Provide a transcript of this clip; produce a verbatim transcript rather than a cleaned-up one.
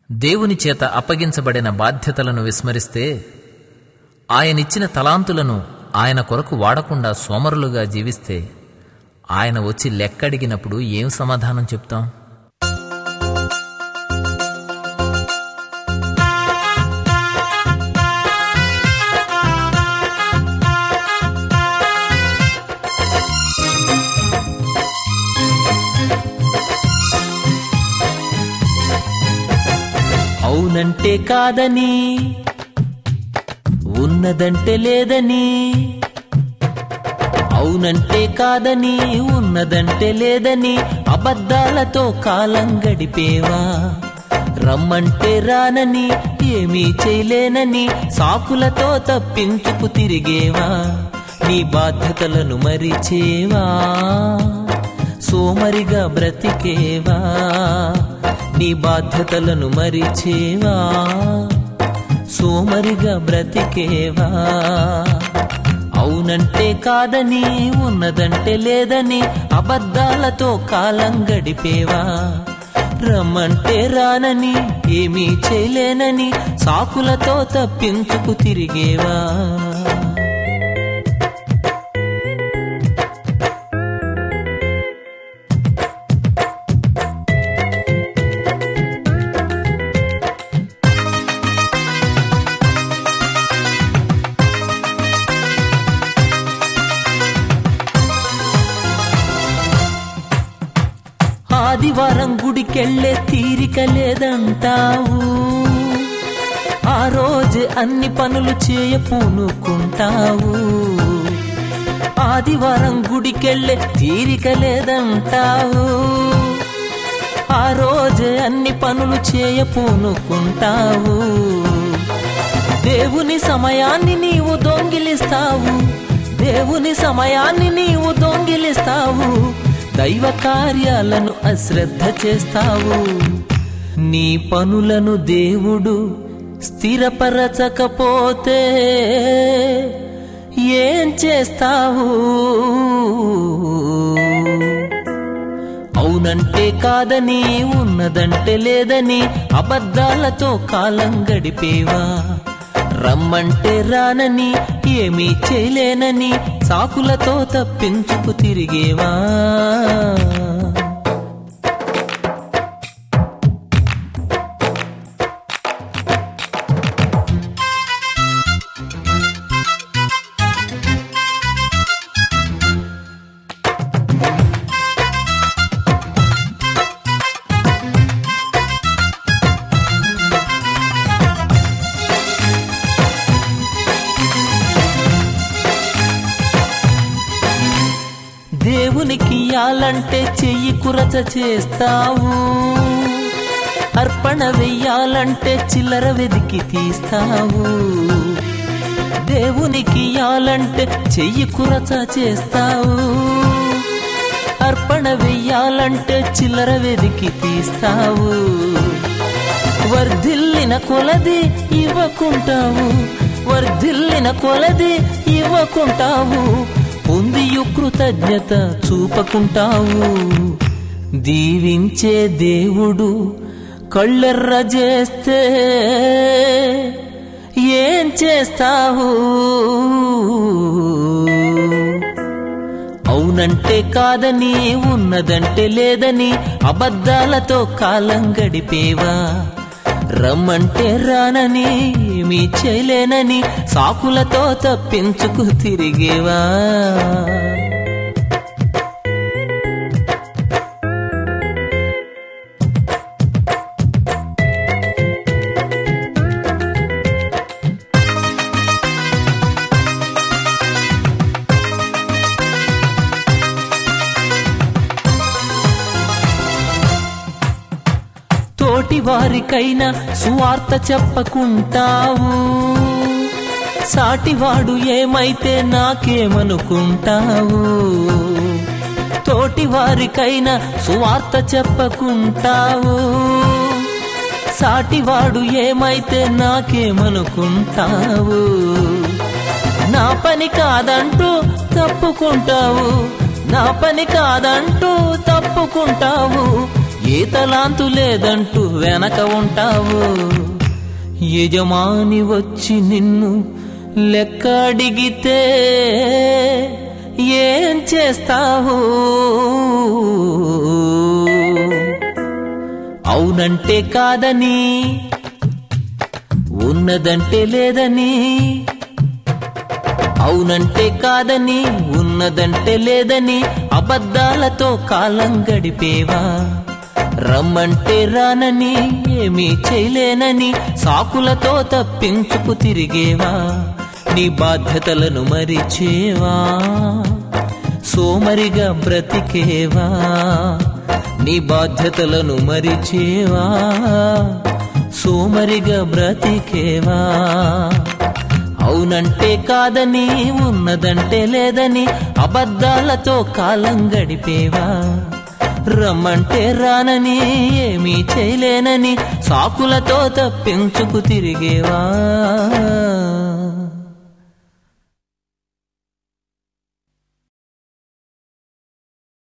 దేవుని చేత అప్పగించబడిన బాధ్యతలను విస్మరిస్తే, ఆయనిచ్చిన తలాంతులను ఆయన కొరకు వాడకుండా సోమరులుగా జీవిస్తే, ఆయన వచ్చి లెక్కడిగినప్పుడు ఏం సమాధానం చెప్తాం? అవునంటే కాదని, ఉన్నదంటే లేదని, అవునంటే కాదని ఉన్నదంటే లేదని అబద్ధాలతో కాలం గడిపేవా? రమ్మంటే రానని, ఏమీ చేయలేనని సాకులతో తప్పించుకు తిరిగేవా? నీ బాధ్యతలను మరిచేవా? సోమరిగా బ్రతికేవా? నీ బాధ్యతలను మరిచేవా? సోమరిగా బ్రతికేవా? అవునంటే కాదని, ఉన్నదంటే లేదని అబద్ధాలతో కాలం గడిపేవా? రమ్మంటే రానని, ఏమీ చేయలేనని సాకులతో తప్పించుకు తిరిగేవా? ఆదివారం గుడికెళ్ళే తీరిక లేదంటావు, ఆ రోజు అన్ని పనులు చేయ పూనుకుంటావు. ఆదివారం గుడికెళ్ళే తీరిక లేదంటావు, ఆ రోజు అన్ని పనులు చేయ పూనుకుంటావు. దేవుని సమయాన్ని నీవు దొంగిలిస్తావు, దేవుని సమయాన్ని నీవు దొంగిలిస్తావు. దైవ కార్యాలను అశ్రద్ధ చేస్తావు. నీ పనులను దేవుడు స్థిరపరచకపోతే ఏం చేస్తావు? అవునంటే కాదని, ఉన్నదంటే లేదని అబద్ధాలతో కాలం గడిపేవా? రమ్మంటే రానని, ఏమీ చేయలేనని సాకులతో తప్పించుకు తిరిగేవా? దేవునికి ఇయ్యాలంటే చెయ్యి కురచ చేస్తావు, అర్పణ వెయ్యాలంటే చిల్లర వెదికి తీస్తావు. దేవునికి ఇయ్యాలంటే చెయ్యి కురచ చేస్తావు, అర్పణ వెయ్యాలంటే చిల్లర వెదికి తీస్తావు. వర్ధిల్లిన కొలది ఇవ్వకుంటావు, వర్ధిల్లిన కొలది ఇవ్వకుంటావు. పొందియు కృతజ్ఞత చూపకుంటావు. దీవించే దేవుడు కళ్ళెర్ర చేస్తే ఏం చేస్తావు? అవునంటే కాదని, ఉన్నదంటే లేదని అబద్ధాలతో కాలం గడిపేవా? రమ్మంటే రానని, ఏమీ చేయలేనని సాకులతో తప్పించుకు తిరిగేవా? తోటి వారికైనా సువార్త చెప్పకుంటావు, సాటివాడు ఏమైతే నాకేమనుకుంటావు. తోటి వారికైనా సువార్త చెప్పకుంటావు, సాటివాడు ఏమైతే నాకేమనుకుంటావు. నా పని కాదంటూ తప్పుకుంటావు, నా పని కాదంటూ తప్పుకుంటావు. ఏ తలాంతు లేదంటూ వెనక ఉంటావు. యజమాని వచ్చి నిన్ను లెక్క అడిగితే ఏం చేస్తావు? అవునంటే కాదని, ఉన్నదంటే లేదని, అవునంటే కాదని ఉన్నదంటే లేదని అబద్ధాలతో కాలం గడిపేవా? రమ్మంటే రానని ఏమీ చేయలేనని సాకులతో తప్పించుకు తిరిగేవా? నీ బాధ్యతలను మరిచేవా? సోమరిగా బ్రతికేవా? నీ బాధ్యతలను మరిచేవా? సోమరిగా బ్రతికేవా? అవునంటే కాదని ఉన్నదంటే లేదని అబద్ధాలతో కాలం గడిపేవా? రమ్మంటే రానని ఏమీ చేయలేనని సాకులతో తప్పించుకు తిరిగేవా?